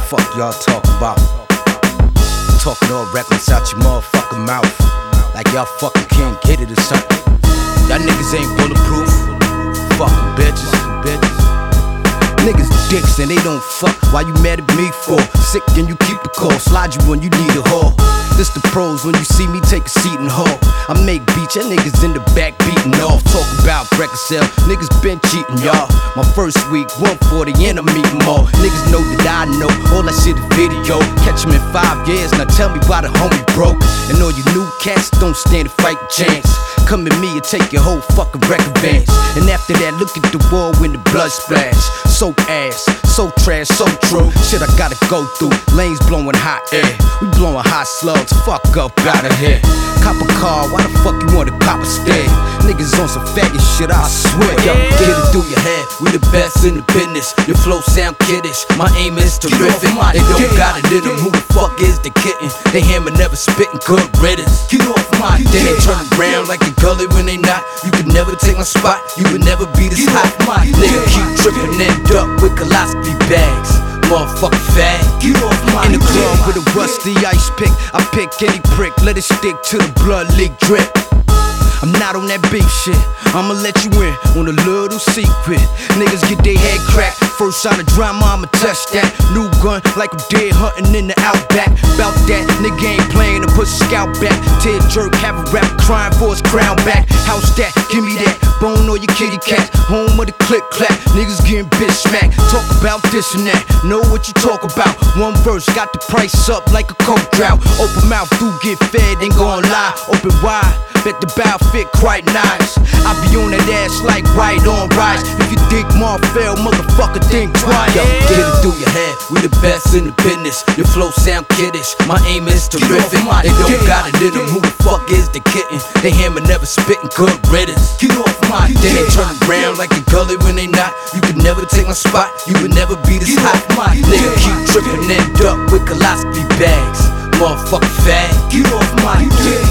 Fuck y'all talking about. Talking all reckless out your motherfucking mouth, like y'all fucking can't get it or something. Y'all niggas ain't bulletproof. Fucking bitches. Niggas dicks and they don't fuck. Why you mad at me for? Sick and you keep it cold. Slide you when you need a haul. This the pros when you see me take a seat and haul. I make beats, y'all niggas in the back beating off. Talk about record sale, niggas been cheating, y'all. My first week, 140 and I'm meeting more. Niggas know that I know, all that shit is video. Catch him in 5 years, now tell me why the homie broke. And all you new cats don't stand a fighting chance. Come at me and take your whole fucking record vans. And after that, look at the wall when the blood splash. So ass, so trash, so true. Shit I gotta go through, lanes blowing hot air. We blowing hot slugs, fuck up outta here. Cop a car, why the fuck you wanna cop a stare? Niggas on some faggot shit, I swear. Yo, get it through your head, we the best in the business. Your flow sound kiddish, my aim is terrific. They don't got it in them, who the fuck is the kitten? They hammer never spittin', good riddance. Get off my dick. Then they turn around like a gully when they not. You could never take my spot, you would never be this hot. Nigga keep trippin' and duck with colostomy bags. Motherfucker fag. Get off my in the club with a rusty ice pick. I pick any prick, let it stick to the blood leak drip. I'm not on that beef shit, I'ma let you in on a little secret. Niggas get their head cracked, first shot of drama, I'ma touch that. New gun, like I'm deer hunting in the outback. Bout that, nigga ain't playing to push a scout back. Tear jerk, have a rap crying for his crown back. House that, give me that, bone or your kitty cat. Home of the click clap, niggas getting bitch smacked. Talk about this and that, know what you talk about. One verse, got the price up like a coke drought. Open mouth, do get fed, ain't gon' lie. Open wide, bet the bow fit quite nice. I be on that ass like white on rice. If you think Marfell, motherfucker, think twice. Yo, get it through your head, we the best in the business. Your flow sound kiddish, my aim is terrific. They don't got it in them, who the fuck is the kitten? They hammer never spittin', good riddance. Get off my dick. Then they turn around like a gully when they not. You could never take my spot, you would never be this hot. Nigga keep trippin' and duck with colostomy bags. Motherfucker fag. Get off my dick.